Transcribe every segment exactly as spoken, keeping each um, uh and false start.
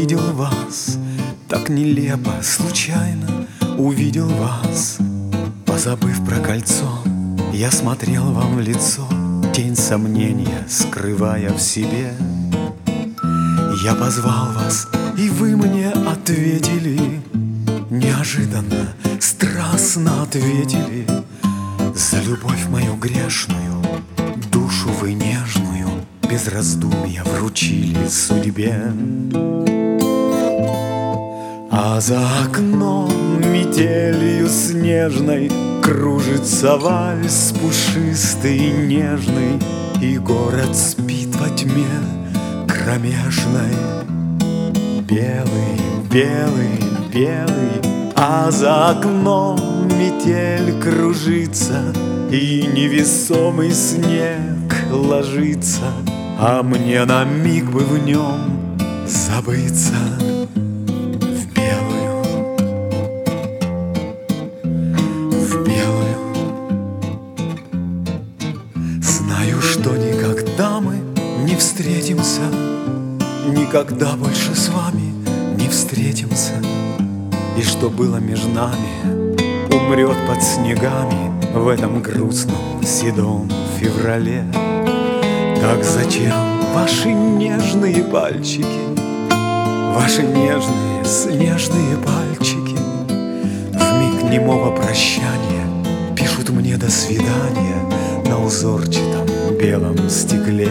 увидел вас, так нелепо, случайно увидел вас. Позабыв про кольцо, я смотрел вам в лицо, тень сомнения скрывая в себе. Я позвал вас, и вы мне ответили, неожиданно, страстно ответили. За любовь мою грешную, душу вы нежную, без раздумья вручили судьбе. А за окном метелью снежной кружится вальс пушистый и нежный, и город спит во тьме кромешной. Белый, белый, белый, а за окном метель кружится, и невесомый снег ложится, а мне на миг бы в нем забыться. В белую, в белую. Знаю, что никогда мы не встретимся, никогда больше с вами не встретимся. И что было между нами, умрет под снегами в этом грустном седом феврале. Так зачем ваши нежные пальчики, ваши нежные снежные пальчики вмиг немого прощания пишут мне до свидания на узорчатом белом стекле.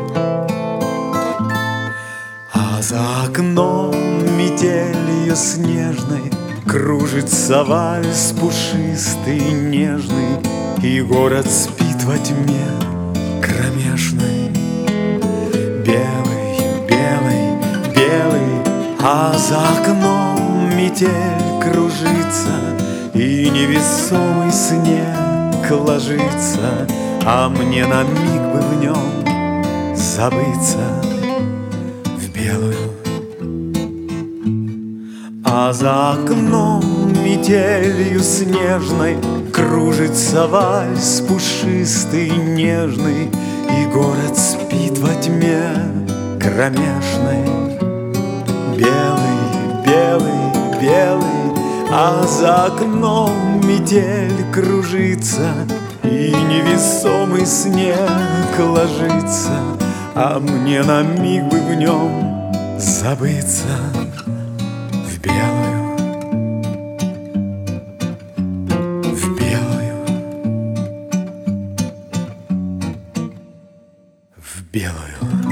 А за окном метелью снежной кружится вальс пушистый и нежный, и город спит во тьме кромешной. Белый, белый, белый, а за окном метель кружится, и невесомый снег ложится, а мне на миг бы в нем забыться. В белую. А за окном метелью снежной кружится вальс пушистый и нежный, и город спит во тьме кромешной. Белый, белый, белый, а за окном метель кружится, и невесомый снег ложится, а мне на миг бы в нем забыться. В белую, в белую, в белую.